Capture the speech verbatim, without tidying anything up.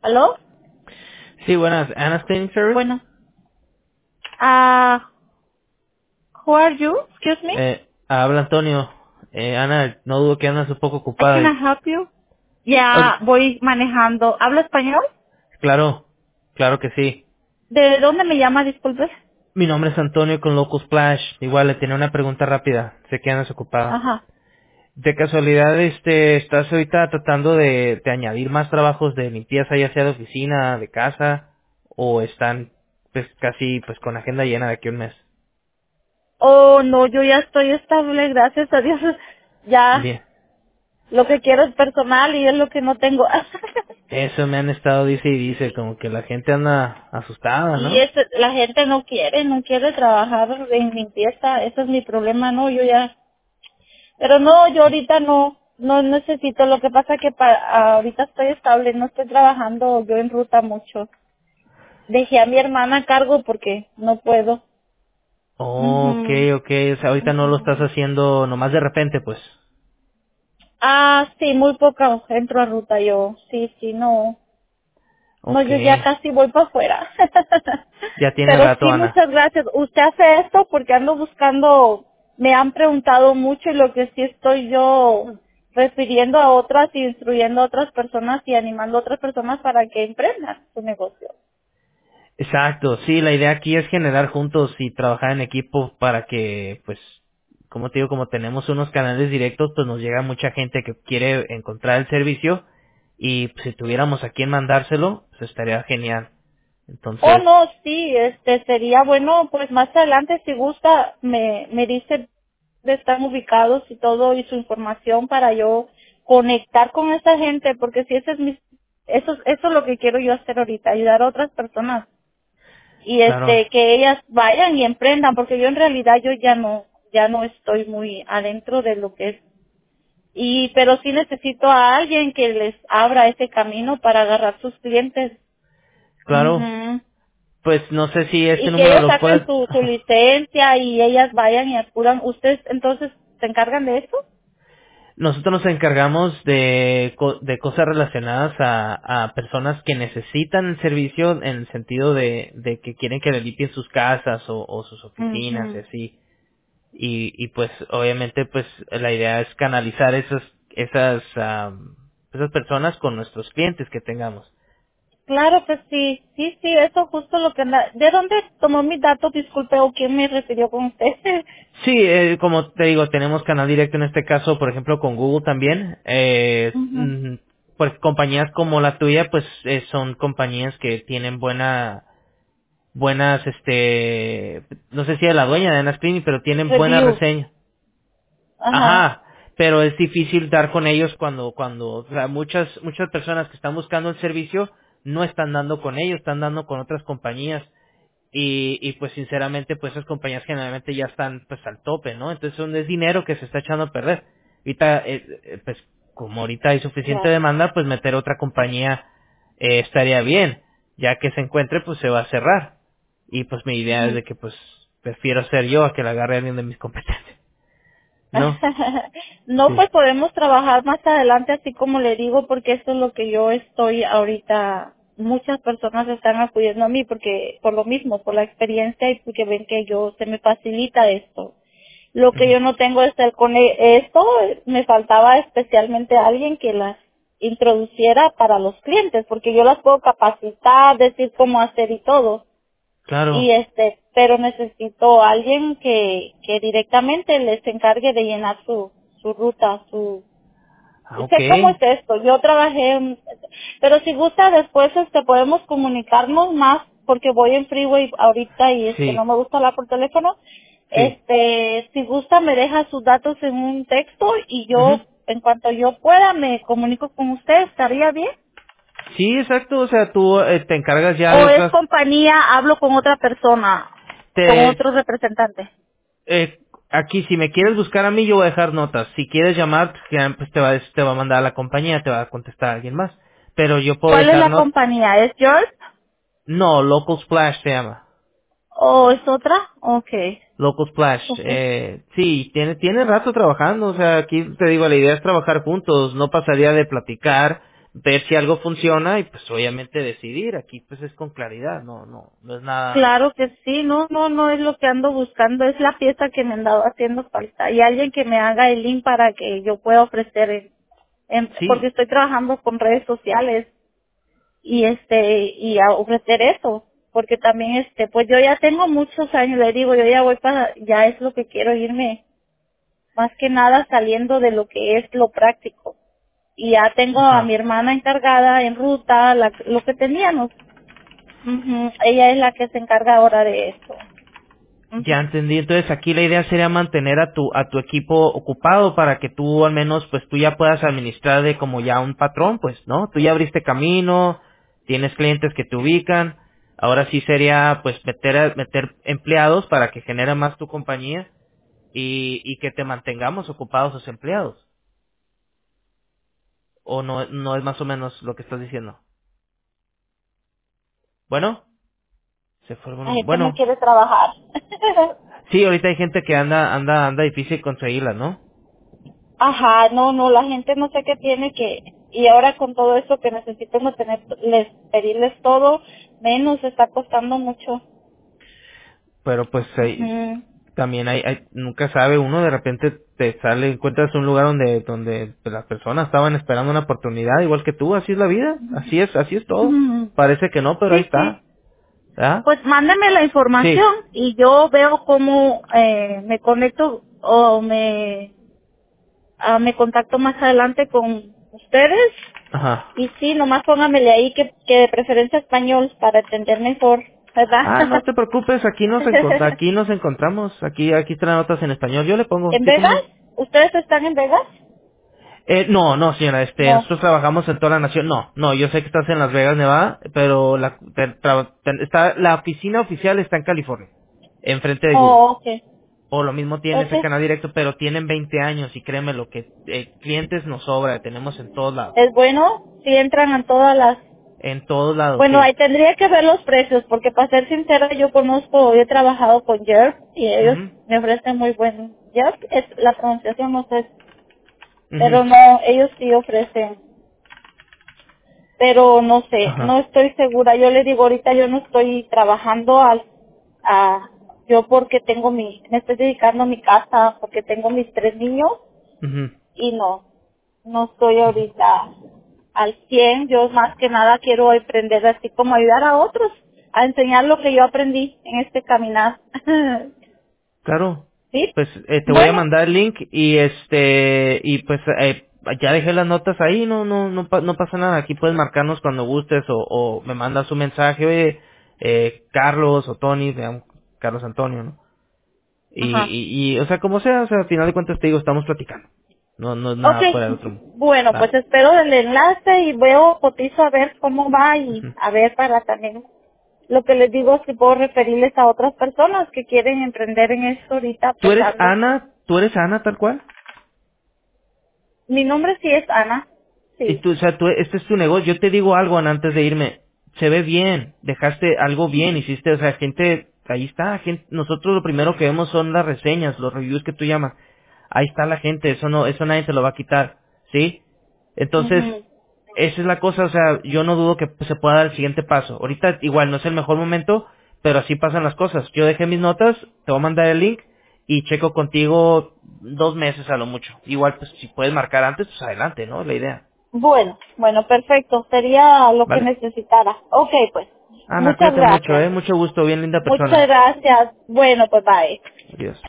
¿Aló? Sí, buenas. Anna Cleaning Service. Bueno. Ah, who are you? Excuse me. Eh, habla Antonio. Eh, Ana, no dudo que andas un poco I ocupada. can Y- help you. Ok, Ya voy manejando. ¿Habla español? claro, claro que sí. ¿De dónde me llama, disculpe? Mi nombre es Antonio con Local Splash. Igual le tenía una pregunta rápida. Sé que andas ocupada. Ajá. De casualidad, este, ¿estás ahorita tratando de, de añadir más trabajos de limpieza, ya sea de oficina, de casa, o están pues casi pues con agenda llena de aquí a un mes? Oh, no, yo ya estoy estable, gracias a Dios. Ya, Bien. lo que quiero es personal y es lo que no tengo. Eso me han estado dice y dice, como que la gente anda asustada, Y ¿no? es, la gente no quiere, no quiere trabajar en limpieza. Ese es mi problema, no, yo ya. Pero no, yo ahorita no, no necesito. Lo que pasa que pa- ahorita estoy estable, no estoy trabajando yo en ruta mucho. Dejé a mi hermana a cargo porque no puedo. Mhm. Okay, okay, o sea, ahorita no lo estás haciendo nomás de repente, pues. Ah, sí, muy poca entro a ruta yo. Sí, sí, no. No, yo ya Okay, casi voy para afuera. ya tiene Pero rato, sí, Ana. muchas gracias. Usted hace esto porque ando buscando, me han preguntado mucho y lo que sí estoy yo refiriendo a otras y instruyendo a otras personas y animando a otras personas para que emprendan su negocio. Exacto, sí, la idea aquí es generar juntos y trabajar en equipo para que, pues, como te digo, como tenemos unos canales directos, pues nos llega mucha gente que quiere encontrar el servicio y pues, si tuviéramos a quien mandárselo, pues estaría genial. Oh, Entonces, no, sí, este sería bueno, pues más adelante si gusta me, me dice de están ubicados y todo y su información para yo conectar con esa gente, porque si ese es mi, eso, eso es lo que quiero yo hacer ahorita, ayudar a otras personas y claro, este que ellas vayan y emprendan, porque yo en realidad yo ya no, ya no estoy muy adentro de lo que es y pero sí necesito a alguien que les abra ese camino para agarrar sus clientes. claro, Ujú. pues no sé si este Y que número ellos lo saquen puedes. su, su licencia y ellas vayan y acudan. ¿Ustedes entonces se encargan de eso? Nosotros nos encargamos de, co- de cosas relacionadas a, a personas que necesitan el servicio en el sentido de, de que quieren que le limpien sus casas o, o sus oficinas y Ujú. así. Y, y pues obviamente pues la idea es canalizar esas, esas, am, esas personas con nuestros clientes que tengamos. Claro que sí, sí, sí, eso justo lo que... anda- ¿De dónde tomó mi dato? Disculpe, ¿o quién me refirió con usted? Sí, eh, como te digo, tenemos canal directo en este caso, por ejemplo, con Google también. Eh, Ujú. mm, pues compañías como la tuya, pues eh, son compañías que tienen buena, buenas, este, no sé si es la dueña de Ana Screening, pero tienen buena Review. reseña. Ajá. Ajá, pero es difícil dar con ellos cuando, cuando, o sea, muchas, muchas personas que están buscando el servicio no están dando con ellos, están dando con otras compañías y, y pues sinceramente pues esas compañías generalmente ya están pues al tope, ¿no? Entonces son- es dinero que se está echando a perder. Ahorita, eh, eh, pues como ahorita hay suficiente Ya. demanda, pues meter otra compañía eh, estaría bien, ya que se encuentre pues se va a cerrar. Y pues mi idea es Ujú. de que pues prefiero ser yo a que la agarre alguien de mis competencias, ¿no? No, Sí, pues podemos trabajar más adelante, así como le digo, porque esto es lo que yo estoy ahorita. Muchas personas están acudiendo a mí porque por lo mismo, por la experiencia y porque ven que yo se me facilita esto. Lo que ujú, yo no tengo es el con e- esto, me faltaba especialmente alguien que las introduciera para los clientes, porque yo las puedo capacitar, decir cómo hacer y todo y claro. este pero necesito alguien que que directamente les encargue de llenar su su ruta su Ah, ok, sé cómo es esto yo trabajé en- pero si gusta después este podemos comunicarnos más porque voy en freeway ahorita y este no sí, me gusta hablar por teléfono sí. este si gusta me deja sus datos en un texto y Ujú. yo en cuanto yo pueda me comunico con usted estaría bien Sí, exacto, o sea, tú eh, te encargas ya de o es otras, compañía hablo con otra persona con te, otro representante. Eh, aquí, si me quieres buscar a mí, yo voy a dejar notas. Si quieres llamar, pues, ya, pues, te, va, te va a mandar a la compañía, te va a contestar alguien más. Pero yo puedo ¿Cuál es dejar la notas. compañía? ¿Es George? No, Local Splash se llama. ¿O es otra? Okay. Local Splash. Okay. Eh, sí, tiene, tiene rato trabajando. O sea, aquí te digo, la idea es trabajar juntos. No pasaría de platicar. ver si algo funciona y pues obviamente decidir. Aquí pues es con claridad, no, no, no es nada. Claro que sí, no, no, no es lo que ando buscando, es la pieza que me han dado haciendo falta y alguien que me haga el link para que yo pueda ofrecer, en, en- porque Sí, estoy trabajando con redes sociales y este y a ofrecer eso, porque también este, pues yo ya tengo muchos años, le digo, yo ya voy para, ya es lo que quiero irme, más que nada saliendo de lo que es lo práctico y ya tengo a mi ajá. hermana encargada en ruta, la, lo que teníamos. Ujú, ella es la que se encarga ahora de esto. Ya Ujú. entendí. Entonces aquí la idea sería mantener a tu a tu equipo ocupado para que tú al menos pues tú ya puedas administrar de como ya un patrón, pues, ¿no? Tú ya abriste camino, tienes clientes que te ubican. Ahora sí sería pues meter a- meter empleados para que genere más tu compañía y y que te mantengamos ocupados los empleados. O no no es más o menos lo que estás diciendo. Bueno, se fue La alguno. gente no Bueno, quiere trabajar. sí, ahorita hay gente que anda anda anda difícil conseguirla, ¿no? Ajá, no, no, la gente no sé qué tiene que, y ahora con todo eso que necesito no tener, les, pedirles todo, menos está costando mucho. Pero pues hay, Ujú. también hay, hay, nunca sabe uno, de repente te sale, encuentras un lugar donde, donde pues, las personas estaban esperando una oportunidad, igual que tú, así es la vida, así es, así es todo. Ujú. Parece que no, pero ahí Sí, sí. está, ¿verdad? Pues mándeme la Sí, información y yo veo cómo eh, me conecto o me, ah, me contacto más adelante con ustedes. ajá. Y sí, nomás póngamele ahí que, que de preferencia español para entender mejor, ¿verdad? Ah, no te preocupes, aquí nos encont aquí nos encontramos, aquí, aquí están las notas en español, yo le pongo, ¿En sí, cómo Vegas? no. ¿Ustedes están en Vegas? Eh, no, no, señora, este, No. nosotros trabajamos en toda la nación. No, no, yo sé que estás en Las Vegas, Nevada, pero la, te- tra- te- está, la oficina oficial está en California, enfrente de Google. Oh, ok. O lo mismo tiene Ok. ese canal directo, pero tienen veinte años y créeme lo que eh, clientes nos sobra, tenemos en todos lados. Es bueno si entran a todas las... En todos lados, Bueno, sí. ahí tendría que ver los precios, porque para ser sincera, yo conozco, he trabajado con Yerp y ellos Mhm, me ofrecen muy buen... Yerp es la pronunciación, no sé, mhm, pero no, ellos sí ofrecen. Pero no sé, no ajá, estoy segura. Yo le digo, ahorita yo no estoy trabajando al, a, yo porque tengo mi, me estoy dedicando a mi casa, porque tengo mis tres niños mhm. y no, no estoy ahorita al cien. Yo más que nada quiero aprender así como ayudar a otros, a enseñar lo que yo aprendí en este caminar. Claro. ¿Sí? Pues eh, te voy a Bueno, mandar el link y este y pues eh, ya dejé las notas ahí, no no no pa- no pasa nada. Aquí puedes marcarnos cuando gustes o, o me mandas un mensaje, oye, eh, Carlos o Tony, me llamo Carlos Antonio, ¿no? Y, ajá. y, y o sea, como sea, o sea, al final de cuentas te digo, estamos platicando. No no es Ok, nada fuera del otro mundo. bueno, pues ¿Va? espero el enlace y veo, cotizo a ver cómo va y Ujú. a ver para también lo que les digo, si puedo referirles a otras personas que quieren emprender en esto ahorita, ¿Tú pues eres ando. Ana? ¿Tú eres Ana tal cual? Mi nombre sí es Ana, Y sí. tú, o sea, tú, este es tu negocio. Yo te digo algo, Ana, antes de irme. Se ve bien, dejaste algo bien, hiciste, o sea, gente, ahí está, gente, nosotros lo primero que vemos son las reseñas, los reviews que tú llamas. Ahí está la gente, eso no, eso nadie te lo va a quitar, ¿sí? Entonces, Ujú. esa es la cosa, o sea, yo no dudo que se pueda dar el siguiente paso. Ahorita igual no es el mejor momento, pero así pasan las cosas. Yo dejé mis notas, te voy a mandar el link y checo contigo dos meses a lo mucho. Igual, pues si puedes marcar antes, pues adelante, ¿no? La idea. Bueno, bueno, perfecto, sería lo que ¿Vale? necesitara. Ok, pues, Ana, muchas cuídate mucho, gracias. ¿eh? Mucho gusto, bien linda Muchas persona. gracias. Bueno, pues bye. Adiós.